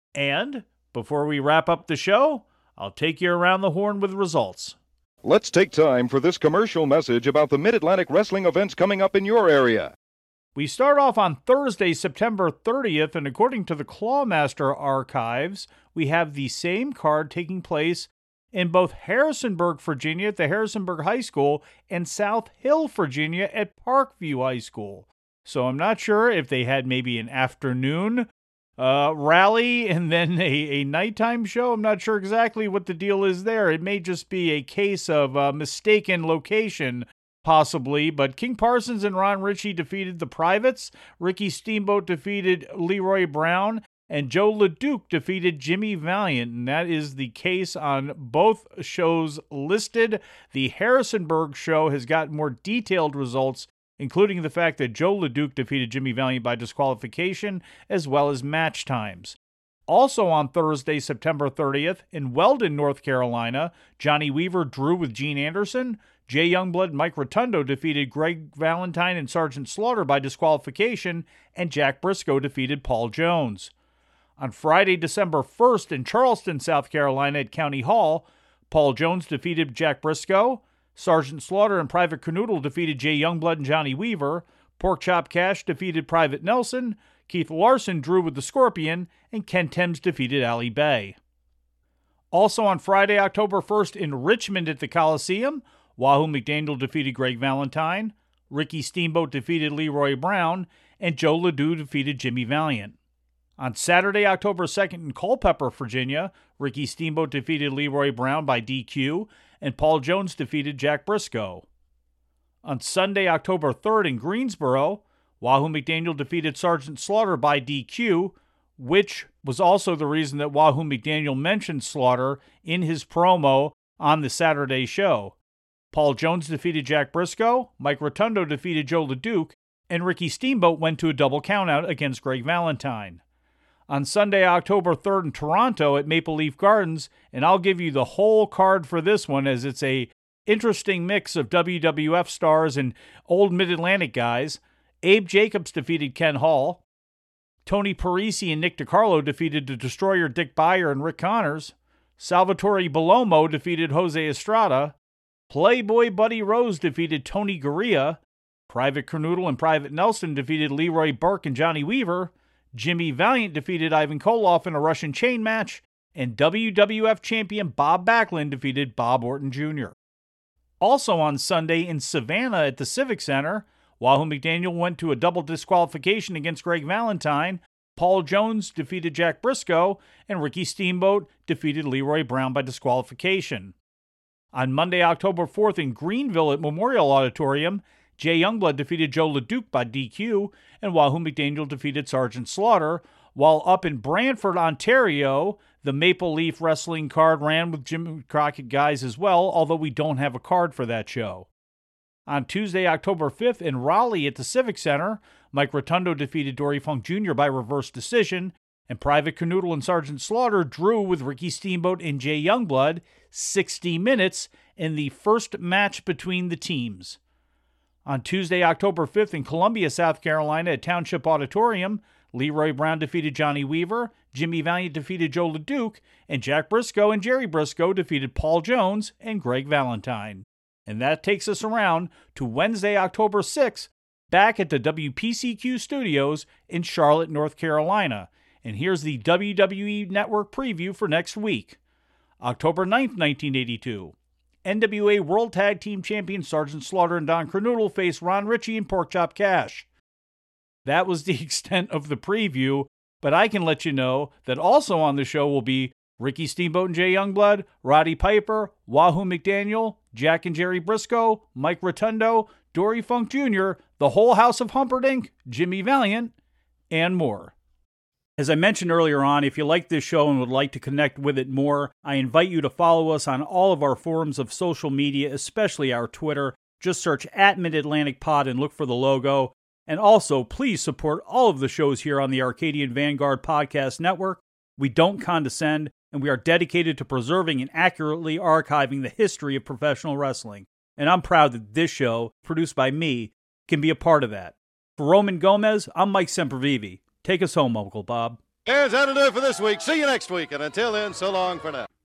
And before we wrap up the show, I'll take you around the horn with results. Let's take time for this commercial message about the Mid-Atlantic Wrestling events coming up in your area. We start off on Thursday, September thirtieth, and according to the Clawmaster archives, we have the same card taking place in both Harrisonburg, Virginia at the Harrisonburg High School and South Hill, Virginia at Parkview High School. So I'm not sure if they had maybe an afternoon uh, rally and then a, a nighttime show. I'm not sure exactly what the deal is there. It may just be a case of uh, mistaken location, possibly, but King Parsons and Ron Ritchie defeated the Privates. Ricky Steamboat defeated Leroy Brown. And Joe LeDuc defeated Jimmy Valiant, and that is the case on both shows listed. The Harrisonburg show has got more detailed results including the fact that Joe LeDuc defeated Jimmy Valiant by disqualification, as well as match times. Also on Thursday, September thirtieth, in Weldon, North Carolina, Johnny Weaver drew with Gene Anderson. Jay Youngblood and Mike Rotundo defeated Greg Valentine and Sergeant Slaughter by disqualification, and Jack Briscoe defeated Paul Jones. On Friday, December first, in Charleston, South Carolina at County Hall, Paul Jones defeated Jack Briscoe. Sergeant Slaughter and Private Canoodle defeated Jay Youngblood and Johnny Weaver. Pork Chop Cash defeated Private Nelson. Keith Larson drew with the Scorpion, and Ken Thames defeated Ali Bay. Also on Friday, October first, in Richmond at the Coliseum, Wahoo McDaniel defeated Greg Valentine. Ricky Steamboat defeated Leroy Brown, and Joe LeDuc defeated Jimmy Valiant. On Saturday, October second, in Culpeper, Virginia, Ricky Steamboat defeated Leroy Brown by D Q, and Paul Jones defeated Jack Briscoe. On Sunday, October third, in Greensboro, Wahoo McDaniel defeated Sergeant Slaughter by D Q, which was also the reason that Wahoo McDaniel mentioned Slaughter in his promo on the Saturday show. Paul Jones defeated Jack Briscoe, Mike Rotundo defeated Joe LeDuc, and Ricky Steamboat went to a double countout against Greg Valentine. On Sunday, October third, in Toronto at Maple Leaf Gardens, and I'll give you the whole card for this one as it's a interesting mix of W W F stars and old Mid-Atlantic guys. Abe Jacobs defeated Ken Hall. Tony Parisi and Nick DiCarlo defeated the Destroyer Dick Beyer and Rick Connors. Salvatore Bellomo defeated Jose Estrada. Playboy Buddy Rose defeated Tony Gurria. Private Canoodle and Private Nelson defeated Leroy Burke and Johnny Weaver. Jimmy Valiant defeated Ivan Koloff in a Russian chain match. And W W F champion Bob Backlund defeated Bob Orton Junior Also on Sunday in Savannah at the Civic Center, Wahoo McDaniel went to a double disqualification against Greg Valentine. Paul Jones defeated Jack Briscoe, and Ricky Steamboat defeated Leroy Brown by disqualification. On Monday, October fourth, in Greenville at Memorial Auditorium, Jay Youngblood defeated Joe LeDuc by D Q, and Wahoo McDaniel defeated Sergeant Slaughter, while up in Brantford, Ontario, the Maple Leaf Wrestling card ran with Jim Crockett guys as well, although we don't have a card for that show. On Tuesday, October fifth, in Raleigh at the Civic Center, Mike Rotundo defeated Dory Funk Junior by reverse decision, and Private Canoodle and Sergeant Slaughter drew with Ricky Steamboat and Jay Youngblood sixty minutes in the first match between the teams. On Tuesday, October fifth, in Columbia, South Carolina at Township Auditorium, Leroy Brown defeated Johnny Weaver, Jimmy Valiant defeated Joe LeDuc, and Jack Briscoe and Jerry Briscoe defeated Paul Jones and Greg Valentine. And that takes us around to Wednesday, October sixth, back at the W P C Q studios in Charlotte, North Carolina. And here's the W W E Network preview for next week. October ninth, nineteen eighty-two. N W A World Tag Team Champion Sergeant Slaughter and Don Kernodle face Ron Ritchie and Pork Chop Cash. That was the extent of the preview, but I can let you know that also on the show will be Ricky Steamboat and Jay Youngblood, Roddy Piper, Wahoo McDaniel, Jack and Jerry Briscoe, Mike Rotundo, Dory Funk Junior, the whole House of Humperdinck, Jimmy Valiant, and more. As I mentioned earlier on, if you like this show and would like to connect with it more, I invite you to follow us on all of our forms of social media, especially our Twitter. Just search at Mid-Atlantic Pod and look for the logo. And also, please support all of the shows here on the Arcadian Vanguard Podcast Network. We don't condescend, and we are dedicated to preserving and accurately archiving the history of professional wrestling. And I'm proud that this show, produced by me, can be a part of that. For Roman Gomez, I'm Mike Sempervive. Take us home, Uncle Bob. Yes, that'll do it for this week. See you next week, and until then, so long for now.